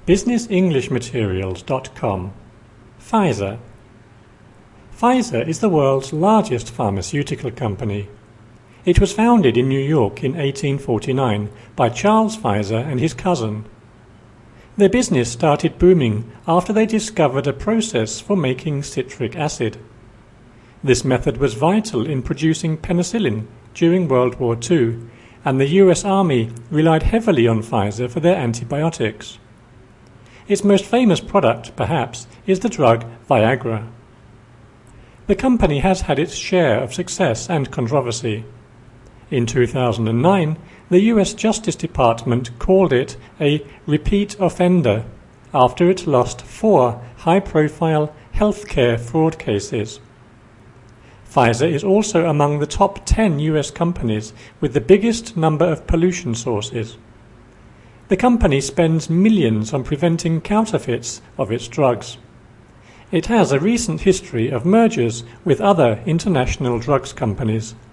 BusinessEnglishMaterials.com. Pfizer. Pfizer is the world's largest pharmaceutical company. It was founded in New York in 1849 by Charles Pfizer and his cousin. Their business started booming after they discovered a process for making citric acid. This method was vital in producing penicillin during World War II, and the US Army relied heavily on Pfizer for their antibiotics. Its most famous product, perhaps, is the drug Viagra. The company has had its share of success and controversy. In 2009, the US Justice Department called it a repeat offender after it lost 4 high-profile healthcare fraud cases. Pfizer is also among the top 10 US companies with the biggest number of pollution sources. The company spends millions on preventing counterfeits of its drugs. It has a recent history of mergers with other international drugs companies,